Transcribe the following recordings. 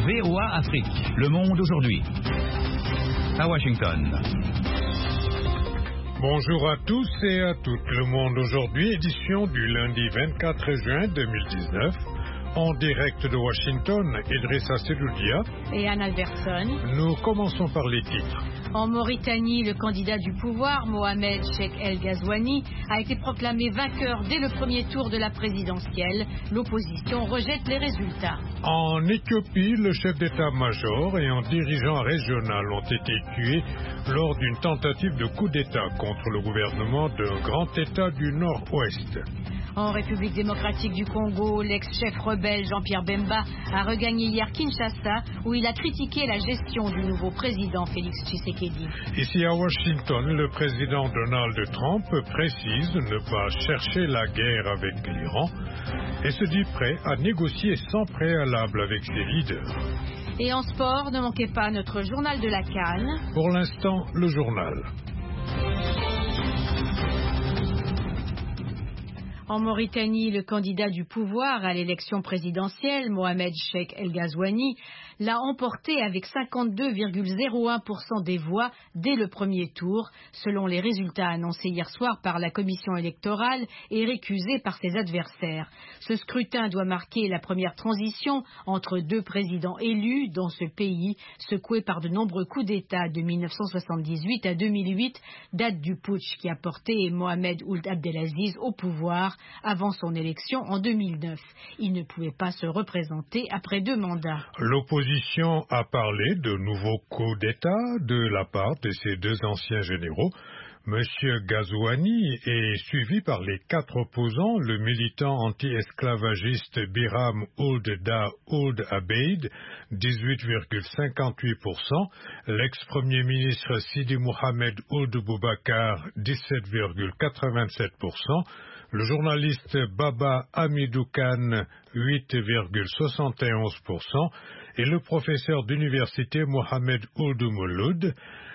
VOA Afrique. Le monde aujourd'hui. À Washington. Bonjour à tous et à toutes. Le monde aujourd'hui, édition du lundi 24 juin 2019. En direct de Washington, Idrissa Seloudia et Anne Albertson. Nous commençons par les titres. En Mauritanie, le candidat du pouvoir, Mohamed Cheikh El Ghazouani, a été proclamé vainqueur dès le premier tour de la présidentielle. L'opposition rejette les résultats. En Éthiopie, le chef d'état-major et un dirigeant régional ont été tués lors d'une tentative de coup d'État contre le gouvernement d'un grand État du Nord-Ouest. En République démocratique du Congo, l'ex-chef rebelle Jean-Pierre Bemba a regagné hier Kinshasa, où il a critiqué la gestion du nouveau président Félix Tshisekedi. Ici à Washington, le président Donald Trump précise ne pas chercher la guerre avec l'Iran et se dit prêt à négocier sans préalable avec ses leaders. Et en sport, ne manquez pas notre journal de la CAN. Pour l'instant, le journal. En Mauritanie, le candidat du pouvoir à l'élection présidentielle, Mohamed Cheikh El Ghazouani, l'a emporté avec 52,01% des voix dès le premier tour, selon les résultats annoncés hier soir par la commission électorale et récusés par ses adversaires. Ce scrutin doit marquer la première transition entre deux présidents élus dans ce pays, secoué par de nombreux coups d'État de 1978 à 2008, date du putsch qui a porté Mohamed Ould Abdelaziz au pouvoir avant son élection en 2009. Il ne pouvait pas se représenter après 2 mandats. L'opposition a parlé de nouveaux coups d'État de la part de ces deux anciens généraux. Monsieur Ghazouani est suivi par les 4 opposants, le militant anti-esclavagiste Biram Ould Da Ould Abeid, 18,58%, l'ex-premier ministre Sidi Mohamed Ould Boubacar, 17,87%, le journaliste Baba Hamidou Kane, 8,71%, et le professeur d'université Mohamed Ould Mouloud,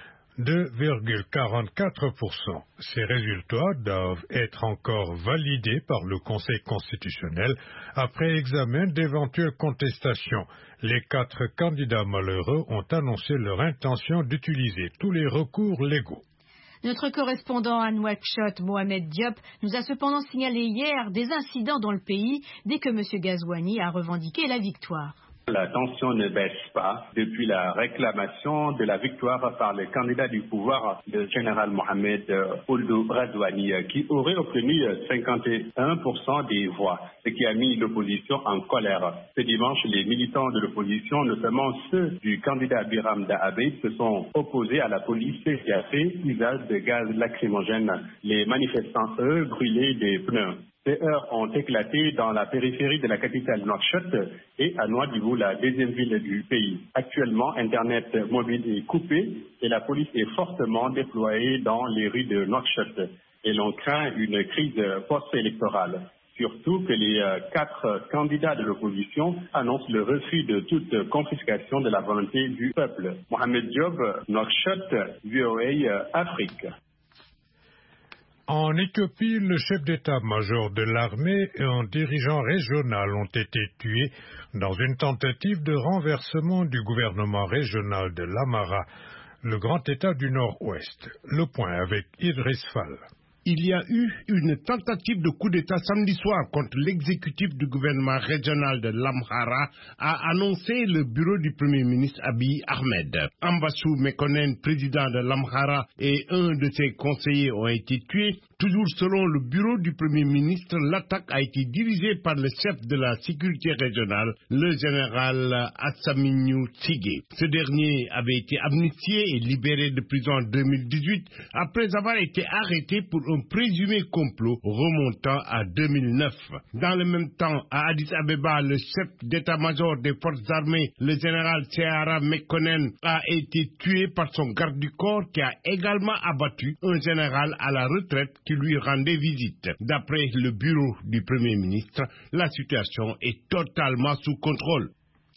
2,44%. Ces résultats doivent être encore validés par le Conseil constitutionnel après examen d'éventuelles contestations. Les 4 candidats malheureux ont annoncé leur intention d'utiliser tous les recours légaux. Notre correspondant à Nouakchott, Mohamed Diop, nous a cependant signalé hier des incidents dans le pays dès que M. Ghazouani a revendiqué la victoire. La tension ne baisse pas depuis la réclamation de la victoire par le candidat du pouvoir, le général Mohamed Ould Ghazouani, qui aurait obtenu 51% des voix, ce qui a mis l'opposition en colère. Ce dimanche, les militants de l'opposition, notamment ceux du candidat Biram Da Abeid, se sont opposés à la police qui a fait usage de gaz lacrymogène. Les manifestants, eux, brûlaient des pneus. Ces heurts ont éclaté dans la périphérie de la capitale Nouakchott et à Nouadhibou, la deuxième ville du pays. Actuellement, Internet mobile est coupé et la police est fortement déployée dans les rues de Nouakchott. Et l'on craint une crise post-électorale. Surtout que les 4 candidats de l'opposition annoncent le refus de toute confiscation de la volonté du peuple. Mohamed Diop, Nouakchott, VOA Afrique. En Éthiopie, le chef d'état-major de l'armée et un dirigeant régional ont été tués dans une tentative de renversement du gouvernement régional de l'Amhara, le grand État du Nord-Ouest. Le point avec Idriss Fall. Il y a eu une tentative de coup d'État samedi soir contre l'exécutif du gouvernement régional de l'Amhara, a annoncé le bureau du Premier ministre Abiy Ahmed. Ambassou Mekonnen, président de l'Amhara, et un de ses conseillers ont été tués. Toujours selon le bureau du Premier ministre, l'attaque a été dirigée par le chef de la sécurité régionale, le général Assamignou Tsigé. Ce dernier avait été amnistié et libéré de prison en 2018 après avoir été arrêté pour un présumé complot remontant à 2009. Dans le même temps, à Addis Abeba, le chef d'état-major des forces armées, le général Sehara Mekonnen, a été tué par son garde du corps qui a également abattu un général à la retraite qui lui rendait visite. D'après le bureau du Premier ministre, la situation est totalement sous contrôle.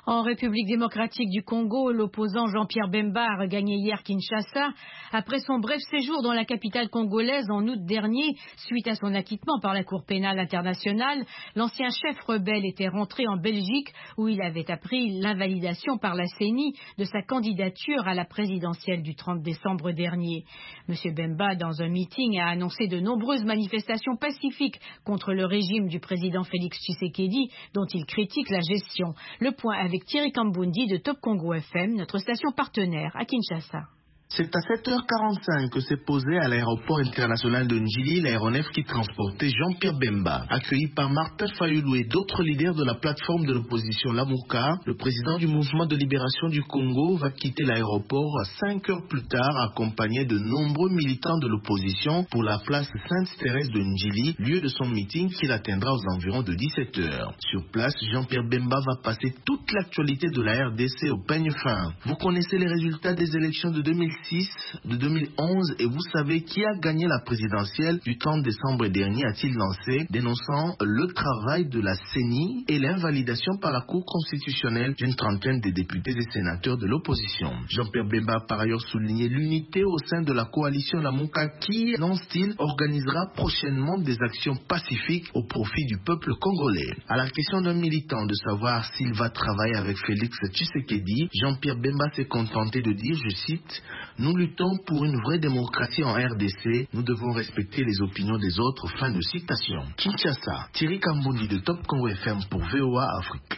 En République démocratique du Congo, l'opposant Jean-Pierre Bemba a regagné hier Kinshasa après son bref séjour dans la capitale congolaise en août dernier. Suite à son acquittement par la Cour pénale internationale, l'ancien chef rebelle était rentré en Belgique où il avait appris l'invalidation par la CENI de sa candidature à la présidentielle du 30 décembre dernier. M. Bemba, dans un meeting, a annoncé de nombreuses manifestations pacifiques contre le régime du président Félix Tshisekedi dont il critique la gestion. Le point avec Thierry Kambundi de Top Congo FM, notre station partenaire à Kinshasa. C'est à 7h45 que s'est posé à l'aéroport international de Njili l'aéronef qui transportait Jean-Pierre Bemba. Accueilli par Martin Fayulu et d'autres leaders de la plateforme de l'opposition Lamuka, le président du mouvement de libération du Congo va quitter l'aéroport 5 heures plus tard, accompagné de nombreux militants de l'opposition pour la place Sainte-Thérèse de Njili, lieu de son meeting qu'il atteindra aux environs de 17h. Sur place, Jean-Pierre Bemba va passer toute l'actualité de la RDC au peigne fin. Vous connaissez les résultats des élections de 2006, de 2011 et vous savez qui a gagné la présidentielle du 30 décembre dernier, a-t-il lancé, dénonçant le travail de la CENI et l'invalidation par la Cour constitutionnelle d'une trentaine de députés et sénateurs de l'opposition. Jean-Pierre Bemba a par ailleurs souligné l'unité au sein de la coalition Lamuka qui, lance-t-il, organisera prochainement des actions pacifiques au profit du peuple congolais. À la question d'un militant de savoir s'il va travailler avec Félix Tshisekedi, Jean-Pierre Bemba s'est contenté de dire, je cite, « Nous luttons pour une vraie démocratie en RDC. Nous devons respecter les opinions des autres. » Fin de citation. Kinshasa, Thierry Kambundi de Top Congo FM pour VOA Afrique.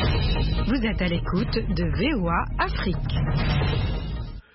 Vous êtes à l'écoute de VOA Afrique.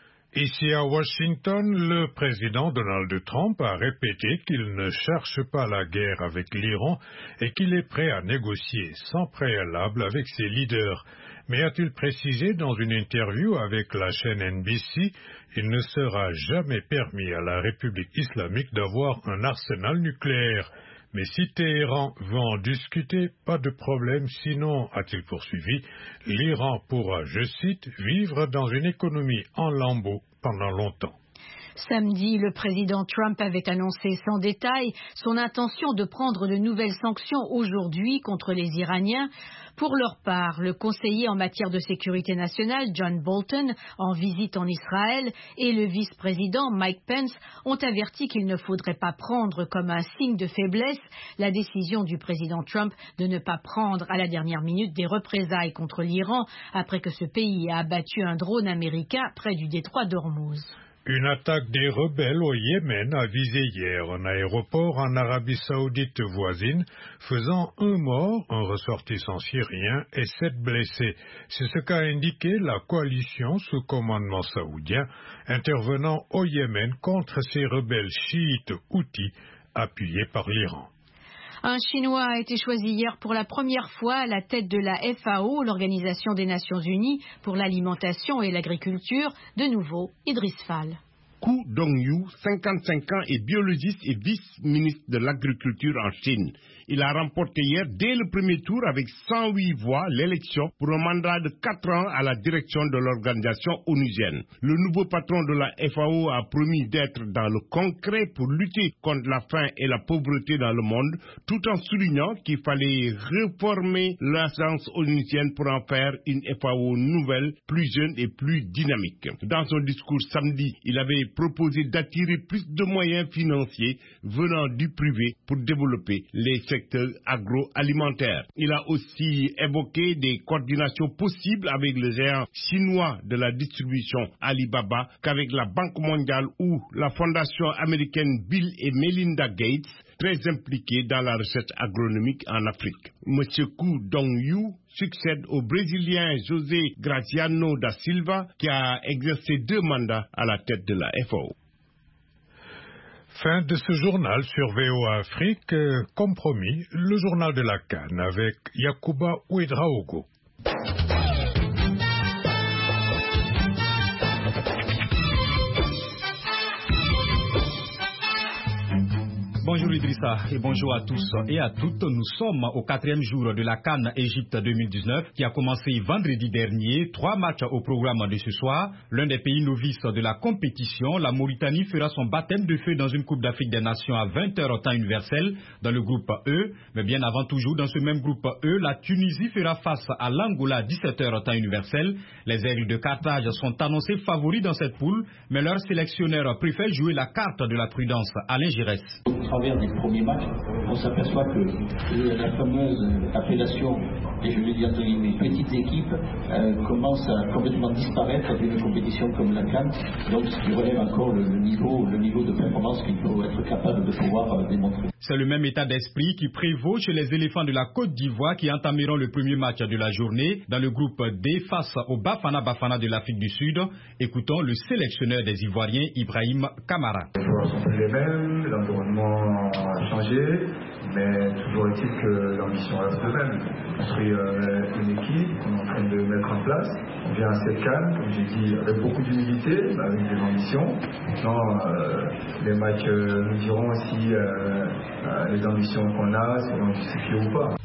Ici à Washington, le président Donald Trump a répété qu'il ne cherche pas la guerre avec l'Iran et qu'il est prêt à négocier sans préalable avec ses leaders. Mais a-t-il précisé dans une interview avec la chaîne NBC, il ne sera jamais permis à la République islamique d'avoir un arsenal nucléaire. Mais si Téhéran veut en discuter, pas de problème, sinon, a-t-il poursuivi, l'Iran pourra, je cite, vivre dans une économie en lambeaux pendant longtemps. Samedi, le président Trump avait annoncé sans détail son intention de prendre de nouvelles sanctions aujourd'hui contre les Iraniens. Pour leur part, le conseiller en matière de sécurité nationale, John Bolton, en visite en Israël, et le vice-président Mike Pence ont averti qu'il ne faudrait pas prendre comme un signe de faiblesse la décision du président Trump de ne pas prendre à la dernière minute des représailles contre l'Iran après que ce pays a abattu un drone américain près du détroit d'Ormuz. Une attaque des rebelles au Yémen a visé hier un aéroport en Arabie Saoudite voisine, faisant 1 mort, un ressortissant syrien et 7 blessés. C'est ce qu'a indiqué la coalition sous commandement saoudien, intervenant au Yémen contre ces rebelles chiites houthis appuyés par l'Iran. Un Chinois a été choisi hier pour la première fois à la tête de la FAO, l'Organisation des Nations Unies pour l'alimentation et l'agriculture. De nouveau, Idriss Fall. Ku Dongyu, 55 ans, est biologiste et vice-ministre de l'Agriculture en Chine. Il a remporté hier, dès le premier tour, avec 108 voix, l'élection pour un mandat de 4 ans à la direction de l'organisation onusienne. Le nouveau patron de la FAO a promis d'être dans le concret pour lutter contre la faim et la pauvreté dans le monde, tout en soulignant qu'il fallait réformer l'agence onusienne pour en faire une FAO nouvelle, plus jeune et plus dynamique. Dans son discours samedi, il avait proposé d'attirer plus de moyens financiers venant du privé pour développer les secteurs agroalimentaires. Il a aussi évoqué des coordinations possibles avec le géant chinois de la distribution Alibaba qu'avec la Banque mondiale ou la fondation américaine Bill et Melinda Gates, très impliqués dans la recherche agronomique en Afrique. M. Ku Dongyu succède au Brésilien José Graziano da Silva qui a exercé 2 mandats à la tête de la FAO. Fin de ce journal sur VOA Afrique. Comme promis, le journal de la CAN avec Yacouba Ouedraogo. Bonjour Idrissa et bonjour à tous et à toutes. Nous sommes au 4e jour de la CAN Égypte 2019 qui a commencé vendredi dernier. 3 matchs au programme de ce soir. L'un des pays novices de la compétition, la Mauritanie fera son baptême de feu dans une Coupe d'Afrique des Nations à 20h temps universel dans le groupe E. Mais bien avant toujours, dans ce même groupe E, la Tunisie fera face à l'Angola à 17h temps universel. Les Aigles de Carthage sont annoncés favoris dans cette poule, mais leur sélectionneur préfère jouer la carte de la prudence. Alain Giresse. Au travers des premiers matchs, on s'aperçoit que la fameuse appellation, et je vais dire entre guillemets, petites équipes, commence à complètement disparaître d'une compétition comme la CAN, donc ce qui relève encore le niveau de performance qu'il faut être capable de pouvoir démontrer. C'est le même état d'esprit qui prévaut chez les éléphants de la Côte d'Ivoire qui entameront le premier match de la journée dans le groupe D face au Bafana Bafana de l'Afrique du Sud. Écoutons le sélectionneur des Ivoiriens, Ibrahim Kamara. Les joueurs sont plus les mêmes, l'environnement a changé, mais toujours est-il que l'ambition reste la même. On construit une équipe qu'on est en train de mettre en place. On vient à cette CAN, comme j'ai dit, avec beaucoup d'humilité, avec des ambitions. Les matchs nous diront si les ambitions qu'on a seront justifiées ou pas.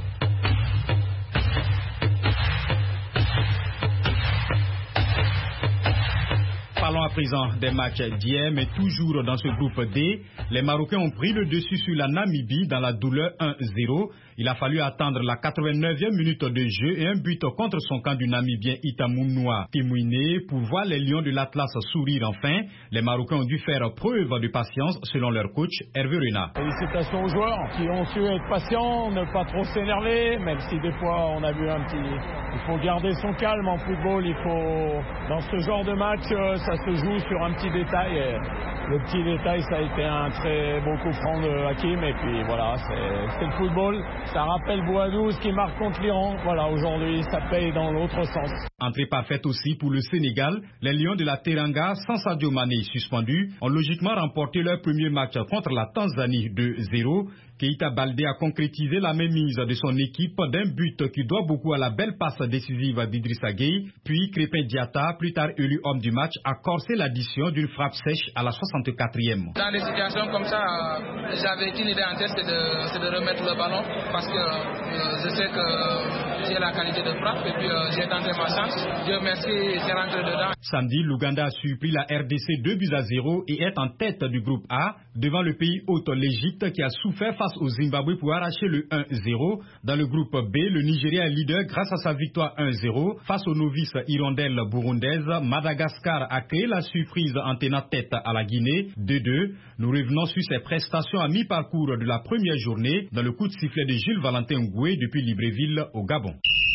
Parlons à présent des matchs d'hier, mais toujours dans ce groupe D. Les Marocains ont pris le dessus sur la Namibie dans la douleur 1-0. Il a fallu attendre la 89e minute de jeu et un but contre son camp du Namibien Itamunoa Timouine pour voir les Lions de l'Atlas sourire enfin. Les Marocains ont dû faire preuve de patience selon leur coach Hervé Renard. Félicitations aux joueurs qui ont su être patients, ne pas trop s'énerver, même si des fois on a vu un petit... Il faut garder son calme en football, dans ce genre de match, ça se joue sur un petit détail. Et le petit détail, ça a été un très beau coup franc de Hakim. Et puis voilà, c'est le football. Ça rappelle Boadou, qui marque contre l'Iran. Voilà, aujourd'hui, ça paye dans l'autre sens. Entrée parfaite aussi pour le Sénégal. Les Lions de la Teranga, sans Sadio Mané suspendu, ont logiquement remporté leur premier match contre la Tanzanie 2-0. Keita Baldé a concrétisé la mainmise de son équipe d'un but qui doit beaucoup à la belle passe décisive d'Idrissa Gueye. Puis Crépin Diatta, plus tard élu homme du match, a corsé l'addition d'une frappe sèche à la 64e. Dans des situations comme ça, j'avais qu'une idée en tête, c'est de remettre le ballon parce que je sais que j'ai la qualité de frappe et puis j'ai tenté ma chance. Dieu merci, j'ai rentré dedans. Samedi, l'Ouganda a surpris la RDC 2-0 et est en tête du groupe A devant le pays hôte l'Égypte qui a souffert face au Zimbabwe pour arracher le 1-0. Dans le groupe B, le Nigeria est leader grâce à sa victoire 1-0 face aux novices hirondelles burundaises. Madagascar a créé la surprise en tenant tête à la Guinée 2-2. Nous revenons sur ses prestations à mi-parcours de la première journée dans le coup de sifflet de Jules Valentin Ngoué depuis Libreville au Gabon.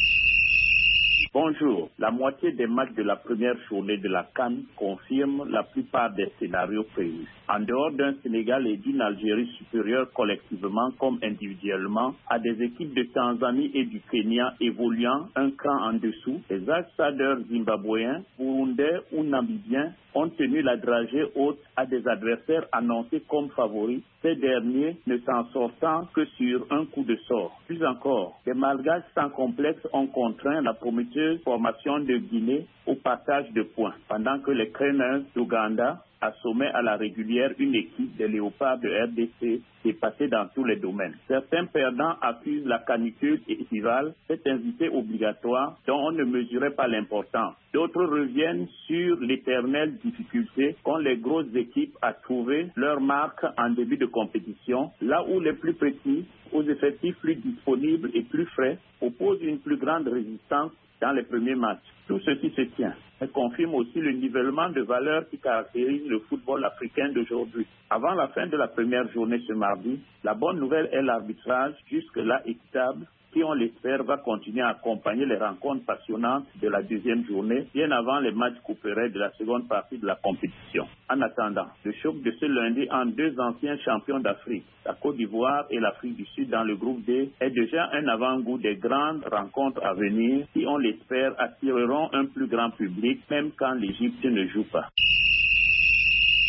Bonjour. La moitié des matchs de la première journée de la CAN confirment la plupart des scénarios prévus. En dehors d'un Sénégal et d'une Algérie supérieure collectivement comme individuellement à des équipes de Tanzanie et du Kenya évoluant un cran en dessous, les outsiders zimbabwéens, burundais ou namibiens ont tenu la dragée haute à des adversaires annoncés comme favoris, ces derniers ne s'en sortant que sur un coup de sort. Plus encore, les Malgaches sans complexe ont contraint la prometteuse formation de Guinée au partage de points, pendant que les Cranes d'Ouganda assommaient à la régulière une équipe des Léopards de RDC dépassée dans tous les domaines. Certains perdants accusent la canicule estivale, cette invitée obligatoire dont on ne mesurait pas l'importance. D'autres reviennent sur l'éternelle difficulté qu'ont les grosses équipes à trouver leur marque en début de compétition, là où les plus petits, aux effectifs plus disponibles et plus frais, opposent une plus grande résistance dans les premiers matchs. Tout ceci se tient. Elle confirme aussi le nivellement de valeurs qui caractérise le football africain d'aujourd'hui. Avant la fin de la première journée ce mardi, la bonne nouvelle est l'arbitrage, jusque-là équitable, qui, on l'espère, va continuer à accompagner les rencontres passionnantes de la deuxième journée, bien avant les matchs coupérés de la seconde partie de la compétition. En attendant, le choc de ce lundi entre deux anciens champions d'Afrique, la Côte d'Ivoire et l'Afrique du Sud dans le groupe D, est déjà un avant-goût des grandes rencontres à venir qui, on l'espère, attireront un plus grand public, même quand l'Égypte ne joue pas.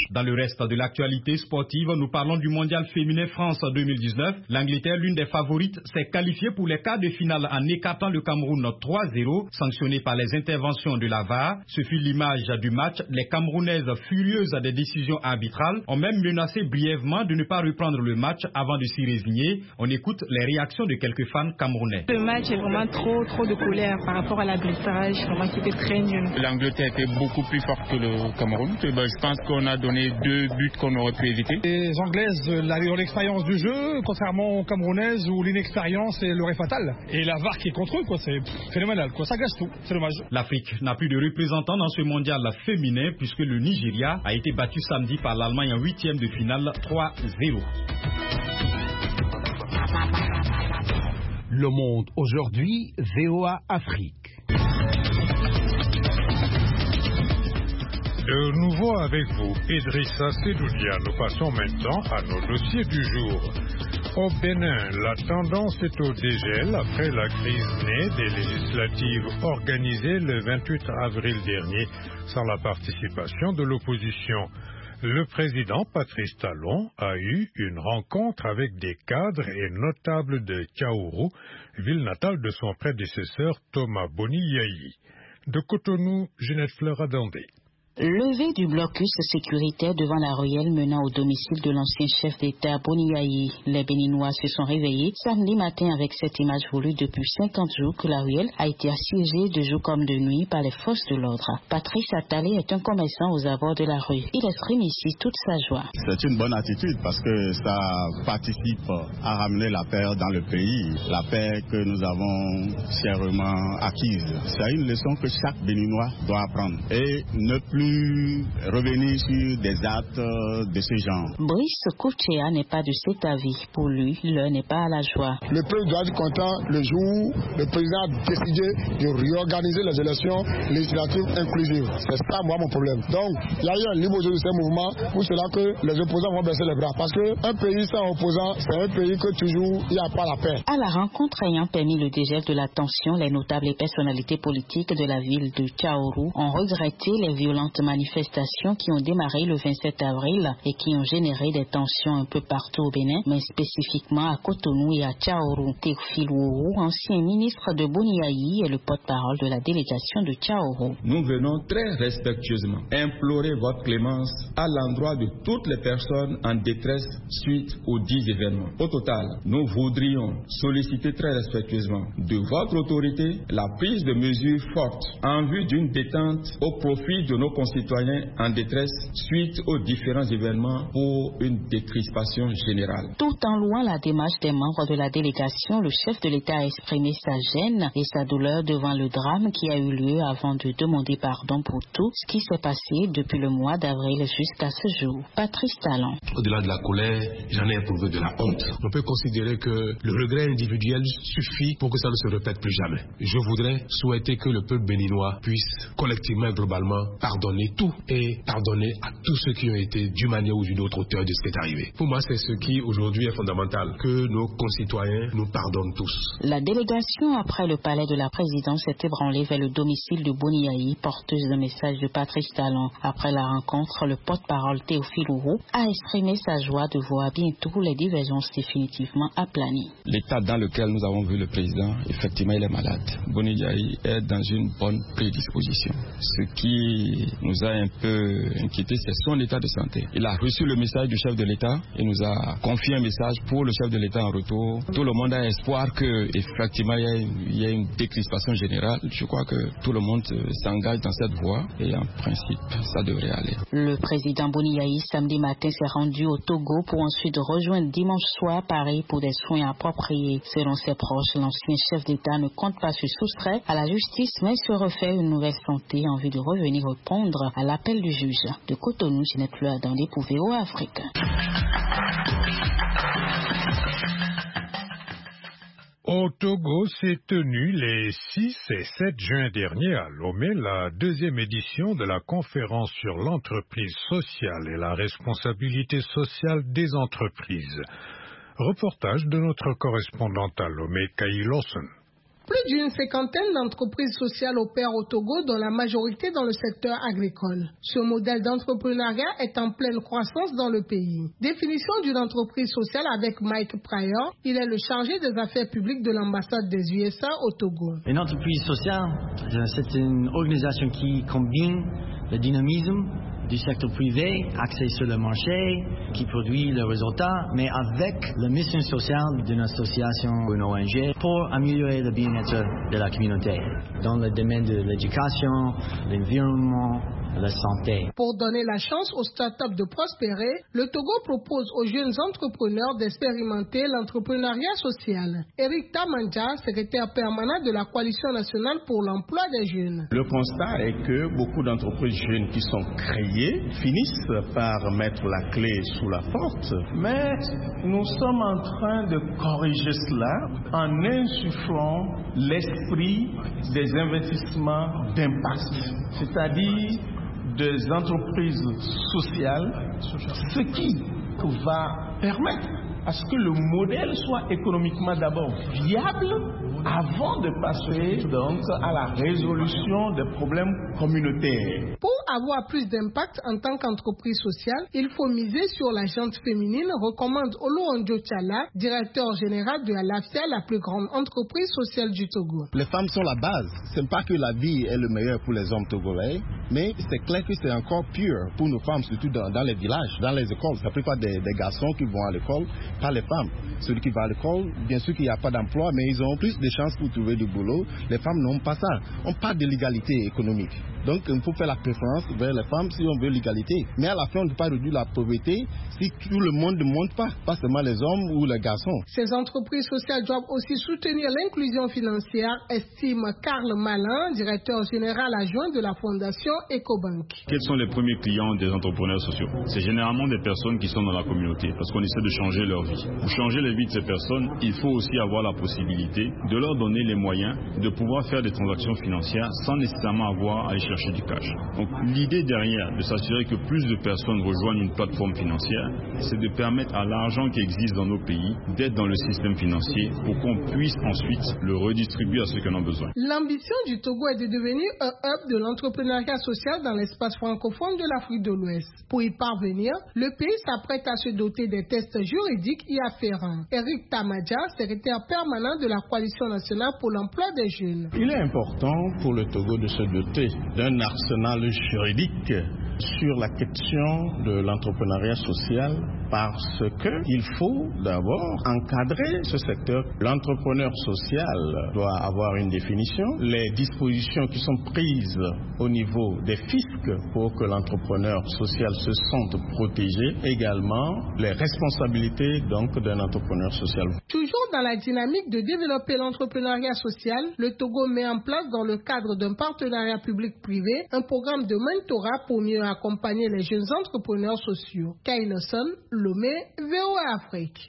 Dans le reste de l'actualité sportive, nous parlons du mondial féminin France 2019. L'Angleterre, l'une des favorites, s'est qualifiée pour les quarts de finale en écartant le Cameroun 3-0, sanctionné par les interventions de la VAR. Ce fut l'image du match. Les Camerounaises, furieuses des décisions arbitrales, ont même menacé brièvement de ne pas reprendre le match avant de s'y résigner. On écoute les réactions de quelques fans camerounais. Le match est vraiment trop de colère par rapport à l'arbitrage. Vraiment, c'était très nul. L'Angleterre était beaucoup plus forte que le Cameroun. Je pense qu'on a donné 2 buts qu'on aurait pu éviter. Les Anglaises ont l'expérience du jeu, contrairement aux Camerounaises où l'inexpérience est le ré fatal. Et la VAR qui est contre eux, c'est phénoménal. Ça gâche tout, c'est dommage. L'Afrique n'a plus de représentants dans ce mondial féminin puisque le Nigeria a été battu samedi par l'Allemagne en 8e de finale 3-0. Le Monde aujourd'hui, VOA Afrique. De nouveau avec vous, Idrissa Sedoudia. Nous passons maintenant à nos dossiers du jour. Au Bénin, la tendance est au dégel après la crise née des législatives organisées le 28 avril dernier sans la participation de l'opposition. Le président Patrice Talon a eu une rencontre avec des cadres et notables de Tchaourou, ville natale de son prédécesseur Thomas Boni Yayi. De Cotonou, Ginette Fleur-Adandé. Levée du blocus sécuritaire devant la ruelle menant au domicile de l'ancien chef d'État Boni Yayi. Les Béninois se sont réveillés samedi matin avec cette image voulue depuis 50 jours que la ruelle a été assiégée de jour comme de nuit par les forces de l'ordre. Patrice Attalé est un commerçant aux abords de la rue. Il exprime ici toute sa joie. C'est une bonne attitude parce que ça participe à ramener la paix dans le pays, la paix que nous avons chèrement acquise. C'est une leçon que chaque Béninois doit apprendre et ne plus revenir sur des actes de ce genre. Brice Kouchea n'est pas de cet avis. Pour lui, l'heure n'est pas à la joie. Le peuple doit être content le jour où le président a décidé de réorganiser les élections législatives inclusives. C'est ça, moi, mon problème. Donc, il y a eu un libre jeu de ces mouvements pour cela que les opposants vont baisser les bras. Parce qu'un pays sans opposants, c'est un pays que toujours il n'y a pas la paix. À la rencontre ayant permis le dégel de la tension, les notables et personnalités politiques de la ville de Tchaourou ont regretté les violentes manifestations qui ont démarré le 27 avril et qui ont généré des tensions un peu partout au Bénin, mais spécifiquement à Cotonou et à Tchaourou. Théophile Ouourou, ancien ministre de Boni Yayi, est le porte-parole de la délégation de Tchaourou. Nous venons très respectueusement implorer votre clémence à l'endroit de toutes les personnes en détresse suite aux 10 événements. Au total, nous voudrions solliciter très respectueusement de votre autorité la prise de mesures fortes en vue d'une détente au profit de nos concitoyens en détresse suite aux différents événements pour une décrispation générale. Tout en louant la démarche des membres de la délégation, le chef de l'État a exprimé sa gêne et sa douleur devant le drame qui a eu lieu avant de demander pardon pour tout ce qui s'est passé depuis le mois d'avril jusqu'à ce jour. Patrice Talon. Au-delà de la colère, j'en ai éprouvé de la honte. On peut considérer que le regret individuel suffit pour que ça ne se répète plus jamais. Je voudrais souhaiter que le peuple béninois puisse collectivement et globalement pardonner tout et pardonner à tous ceux qui ont été d'une manière ou d'une autre auteurs de ce qui est arrivé. Pour moi, c'est ce qui aujourd'hui est fondamental, que nos concitoyens nous pardonnent tous. La délégation, après le palais de la présidence, s'est ébranlée vers le domicile de Boni Yayi, porteuse d'un message de Patrice Talon. Après la rencontre, le porte-parole Théophile Ouourou a exprimé sa joie de voir bientôt les divergences définitivement aplanies. L'état dans lequel nous avons vu le président, effectivement, il est malade. Boni Yayi est dans une bonne prédisposition. Ce qui nous a un peu inquiété, c'est son état de santé. Il a reçu le message du chef de l'État et nous a confié un message pour le chef de l'État en retour. Tout le monde a espoir que effectivement il y a une décrispation générale. Je crois que tout le monde s'engage dans cette voie et en principe ça devrait aller. Le président Boni Yayi samedi matin s'est rendu au Togo pour ensuite rejoindre dimanche soir Paris pour des soins appropriés. Selon ses proches, l'ancien chef d'État ne compte pas se soustraire à la justice mais se refait une nouvelle santé en vue de revenir répondre à l'appel du juge. De Cotonou, Ginette Fleur-Adandé pour VOA Afrique. Au Togo s'est tenue les 6 et 7 juin dernier à Lomé la 2e édition de la conférence sur l'entreprise sociale et la responsabilité sociale des entreprises. Reportage de notre correspondante à Lomé, Kay Lawson. Plus d'une cinquantaine d'entreprises sociales opèrent au Togo, dont la majorité dans le secteur agricole. Ce modèle d'entrepreneuriat est en pleine croissance dans le pays. Définition d'une entreprise sociale avec Mike Pryor. Il est le chargé des affaires publiques de l'ambassade des USA au Togo. Une entreprise sociale, c'est une organisation qui combine le dynamisme du secteur privé, axé sur le marché, qui produit le résultat, mais avec la mission sociale d'une association ou une ONG pour améliorer le bien-être de la communauté dans le domaine de l'éducation, l'environnement, la santé. Pour donner la chance aux startups de prospérer, le Togo propose aux jeunes entrepreneurs d'expérimenter l'entrepreneuriat social. Eric Tamanja, secrétaire permanent de la Coalition nationale pour l'emploi des jeunes. Le constat est que beaucoup d'entreprises jeunes qui sont créées finissent par mettre la clé sous la porte. Mais nous sommes en train de corriger cela en insufflant l'esprit des investissements d'impact, c'est-à-dire des entreprises sociales, ce qui va permettre à ce que le modèle soit économiquement d'abord viable avant de passer donc à la résolution des problèmes communautaires. Pour avoir plus d'impact en tant qu'entreprise sociale, il faut miser sur la gente féminine, recommande Oloronjo Tchala, directeur général de l'AFIA, la plus grande entreprise sociale du Togo. Les femmes sont la base. Ce n'est pas que la vie est le meilleur pour les hommes togolais, mais c'est clair que c'est encore pire pour nos femmes, surtout dans les villages, dans les écoles. La plupart des garçons qui vont à l'école, pas les femmes. Celui qui va à l'école, bien sûr qu'il n'y a pas d'emploi, mais ils ont plus de chances pour trouver du boulot. Les femmes n'ont pas ça. On parle de l'égalité économique. Donc, il faut faire la préférence vers les femmes si on veut l'égalité. Mais à la fin, on ne peut pas réduire la pauvreté si tout le monde ne monte pas seulement les hommes ou les garçons. Ces entreprises sociales doivent aussi soutenir l'inclusion financière, estime Karl Malin, directeur général adjoint de la fondation Ecobank. Quels sont les premiers clients des entrepreneurs sociaux? C'est généralement des personnes qui sont dans la communauté parce qu'on essaie de changer leur vie. Pour changer la vie de ces personnes, il faut aussi avoir la possibilité de leur donner les moyens de pouvoir faire des transactions financières sans nécessairement avoir à aller chercher du cash. Donc l'idée derrière de s'assurer que plus de personnes rejoignent une plateforme financière, c'est de permettre à l'argent qui existe dans nos pays d'être dans le système financier pour qu'on puisse ensuite le redistribuer à ceux qui en ont besoin. L'ambition du Togo est de devenir un hub de l'entrepreneuriat social dans l'espace francophone de l'Afrique de l'Ouest. Pour y parvenir, le pays s'apprête à se doter des tests juridiques y afférents. Eric Tamadja, secrétaire permanent de la Coalition nationale pour l'emploi des jeunes. Il est important pour le Togo de se doter d'un arsenal juridique sur la question de l'entrepreneuriat social parce qu'il faut d'abord encadrer ce secteur. L'entrepreneur social doit avoir une définition, les dispositions qui sont prises au niveau des fiscs pour que l'entrepreneur social se sente protégé, également les responsabilités donc d'un entrepreneur social. Toujours dans la dynamique de développer l'entrepreneuriat social, le Togo met en place dans le cadre d'un partenariat public-privé un programme de mentorat pour mieux accompagner les jeunes entrepreneurs sociaux. Kailoson, Lomé, VOA Afrique.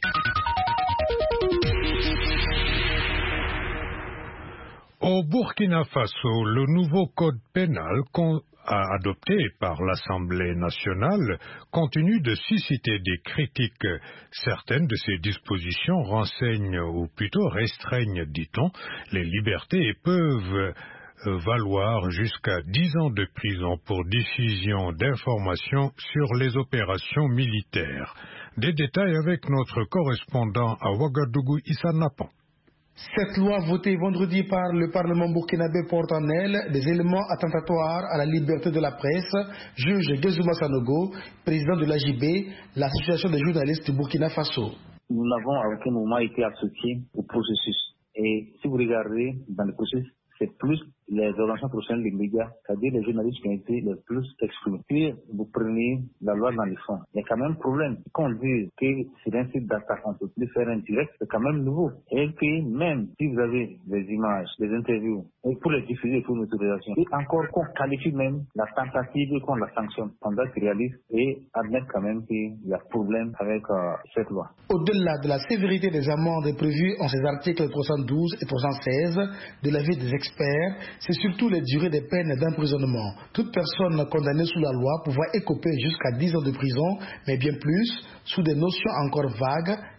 Au Burkina Faso, le nouveau code pénal adopté par l'Assemblée nationale continue de susciter des critiques. Certaines de ces dispositions renseignent ou plutôt restreignent, dit-on, les libertés et peuvent valoir jusqu'à 10 ans de prison pour diffusion d'informations sur les opérations militaires. Des détails avec notre correspondant à Ouagadougou, Issa Napan. Cette loi votée vendredi par le Parlement burkinabé porte en elle des éléments attentatoires à la liberté de la presse, juge Gezouma Sanogo, président de l'AJB, l'association des journalistes du Burkina Faso. Nous n'avons à aucun moment été associés au processus. Et si vous regardez dans le processus, c'est plus les organisations professionnelles des médias, c'est-à-dire les journalistes qui ont été les plus exprimés. Puis vous prenez la loi dans les fonds. Il y a quand même un problème. Quand on dit que c'est un site d'attaque, on peut plus faire un direct, c'est quand même nouveau. Et puis même si vous avez des images, des interviews, et pour les diffuser pour une autorisation, et encore qu'on qualifie même la tentative qu'on la sanctionne, on doit être réaliste et admettre quand même qu'il y a problème avec cette loi. Au-delà de la sévérité des amendes prévues en ces articles 312 et 316 de l'avis des experts, c'est surtout les durées des peines d'emprisonnement. Toute personne condamnée sous la loi pouvait écoper jusqu'à 10 ans de prison, mais bien plus, sous des notions encore vagues,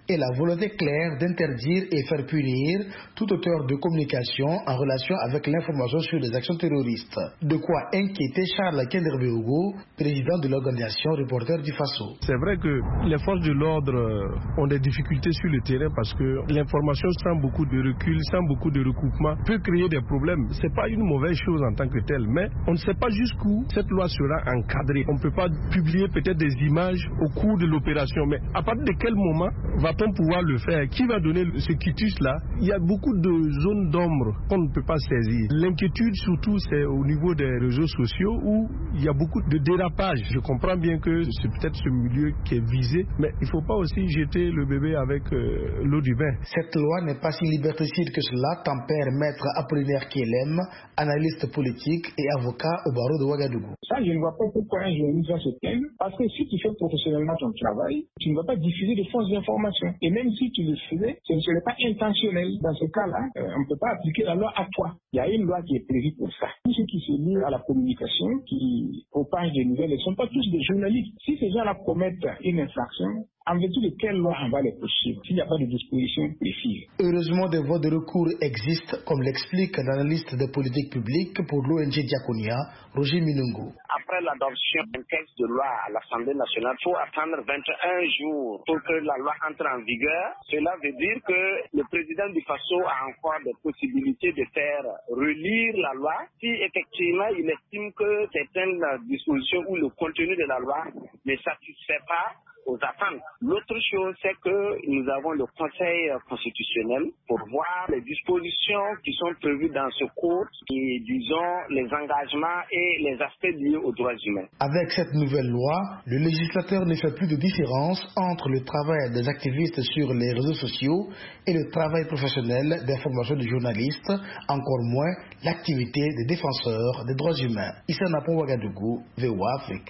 et la volonté claire d'interdire et faire punir tout auteur de communication en relation avec l'information sur les actions terroristes. De quoi inquiéter Charles Kenderbeogo, président de l'organisation Reporters du Faso. C'est vrai que les forces de l'ordre ont des difficultés sur le terrain parce que l'information sans beaucoup de recul, sans beaucoup de recoupement peut créer des problèmes. C'est pas une mauvaise chose en tant que telle, mais on ne sait pas jusqu'où cette loi sera encadrée. On ne peut pas publier peut-être des images au cours de l'opération, mais à partir de quel moment va-t-on pouvoir le faire? Qui va donner ce quitus-là? Il y a beaucoup de zones d'ombre qu'on ne peut pas saisir. L'inquiétude surtout c'est au niveau des réseaux sociaux où il y a beaucoup de dérapage. Je comprends bien que c'est peut-être ce milieu qui est visé, mais il ne faut pas aussi jeter le bébé avec l'eau du bain. Cette loi n'est pas si liberticide que cela, tempère Maître Apollinaire Kielem, analyste politique et avocat au barreau de Ouagadougou. Ça, je ne vois pas pourquoi un journaliste va se plaindre, parce que si tu fais professionnellement ton travail, tu ne vas pas diffuser de fausses informations. Et même si tu le faisais, ce ne serait pas intentionnel. Dans ce cas-là, on ne peut pas appliquer la loi à toi. Il y a une loi qui est prévue pour ça. Tous ceux qui se lient à la communication, qui propagent des nouvelles, ne sont pas tous des journalistes. Si ces gens-là commettent une infraction, en vertu de quelle loi on va les poursuivre s'il n'y a pas de disposition précise? Heureusement, des voies de recours existent, comme l'explique l'analyste de politique publique pour l'ONG Diaconia, Roger Minungo. Après l'adoption d'un texte de loi à l'Assemblée nationale, il faut attendre 21 jours pour que la loi entre en vigueur. Cela veut dire que le président du Faso a encore des possibilités de faire relire la loi si effectivement il estime que certaines dispositions ou le contenu de la loi ne satisfait pas aux attentes. L'autre chose, c'est que nous avons le Conseil constitutionnel pour voir les dispositions qui sont prévues dans ce code et, disons, les engagements et les aspects liés aux droits humains. Avec cette nouvelle loi, le législateur ne fait plus de différence entre le travail des activistes sur les réseaux sociaux et le travail professionnel d'information des journalistes, encore moins l'activité des défenseurs des droits humains. Issa Napon Ouagadougou, VOA Afrique.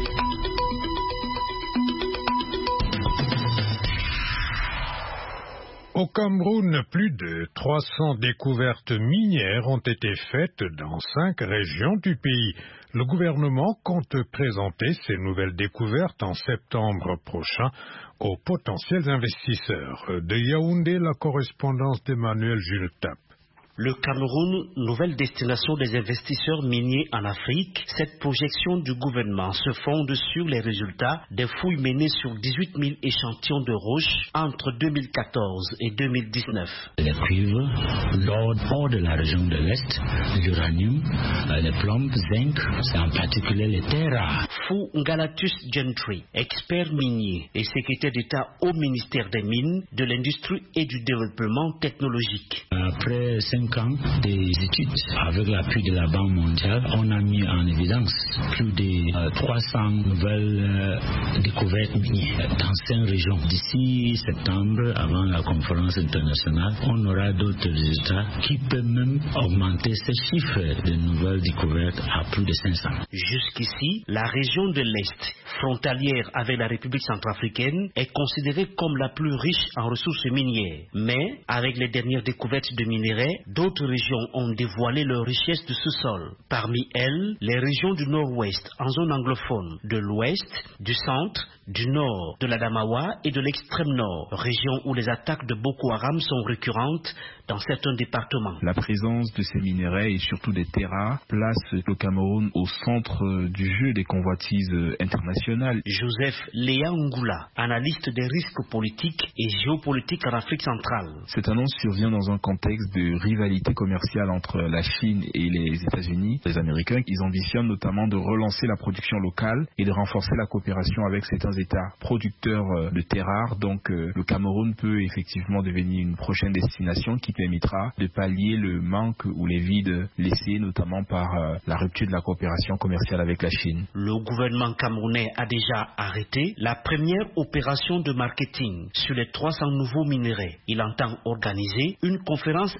Au Cameroun, plus de 300 découvertes minières ont été faites dans 5 régions du pays. Le gouvernement compte présenter ces nouvelles découvertes en septembre prochain aux potentiels investisseurs. De Yaoundé, la correspondance d'Emmanuel Jules Tap. Le Cameroun, nouvelle destination des investisseurs miniers en Afrique, cette projection du gouvernement se fonde sur les résultats des fouilles menées sur 18 000 échantillons de roches entre 2014 et 2019. Les cuivres, l'or hors de la région de l'Est, l'uranium, les plombes, zinc, en particulier les terres rares. Fou Ngalatus Gentry, expert minier et secrétaire d'État au ministère des Mines, de l'Industrie et du Développement technologique. Après 5 ans des études, avec l'appui de la Banque mondiale, on a mis en évidence plus de 300 nouvelles découvertes minières dans 5 régions. D'ici septembre, avant la conférence internationale, on aura d'autres résultats qui peuvent même augmenter ces chiffres de nouvelles découvertes à plus de 500. Jusqu'ici, la région de l'Est, frontalière avec la République centrafricaine, est considérée comme la plus riche en ressources minières. Mais, avec les dernières découvertes de minerais, d'autres régions ont dévoilé leur richesse de sous-sol. Parmi elles, les régions du nord-ouest en zone anglophone, de l'ouest, du centre, du nord, de l'Adamawa et de l'extrême nord, régions où les attaques de Boko Haram sont récurrentes dans certains départements. La présence de ces minerais et surtout des terres rares place le Cameroun au centre du jeu des convoitises internationales. Joseph Léa Ngula, analyste des risques politiques et géopolitiques en Afrique centrale. Cette annonce survient dans un contexte de rivalité commerciale entre la Chine et les États-Unis. Les Américains, ils ambitionnent notamment de relancer la production locale et de renforcer la coopération avec certains États producteurs de terres rares. Donc le Cameroun peut effectivement devenir une prochaine destination qui permettra de pallier le manque ou les vides laissés notamment par la rupture de la coopération commerciale avec la Chine. Le gouvernement camerounais a déjà arrêté la première opération de marketing sur les 300 nouveaux minerais. Il entend organiser une conférence internationale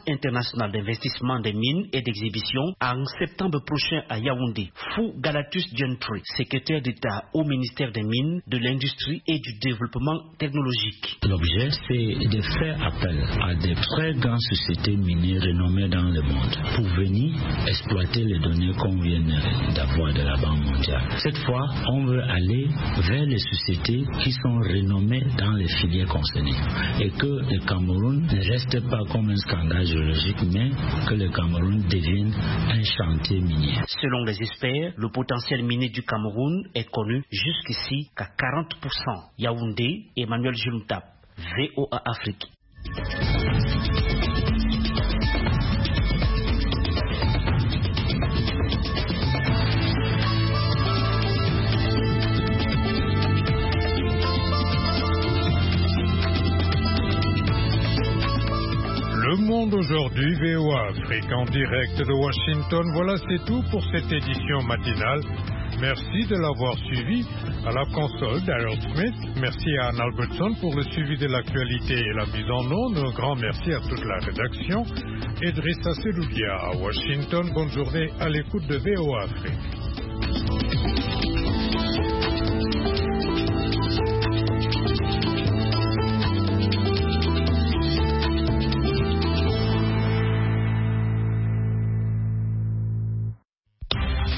international d'investissement des mines et d'exhibition en septembre prochain à Yaoundé. Fou Galatus Gentry, secrétaire d'État au ministère des Mines, de l'Industrie et du Développement technologique. L'objet, c'est de faire appel à des très grandes sociétés minières renommées dans le monde pour venir exploiter les données qu'on vient d'avoir de la Banque mondiale. Cette fois, on veut aller vers les sociétés qui sont renommées dans les filières concernées et que le Cameroun ne reste pas comme un scandale géologique, mais que le Cameroun devienne un chantier minier. Selon les experts, le potentiel minier du Cameroun est connu jusqu'ici qu'à 40%. Yaoundé, Emmanuel Juntap, VOA Afrique. Le Monde aujourd'hui, VOA Afrique en direct de Washington. Voilà, c'est tout pour cette édition matinale. Merci de l'avoir suivi. À la console, Daryl Smith. Merci à Anne Albertson pour le suivi de l'actualité et la mise en onde. Un grand merci à toute la rédaction. Idrissa Seloudia à Washington. Bonne journée à l'écoute de VOA Afrique.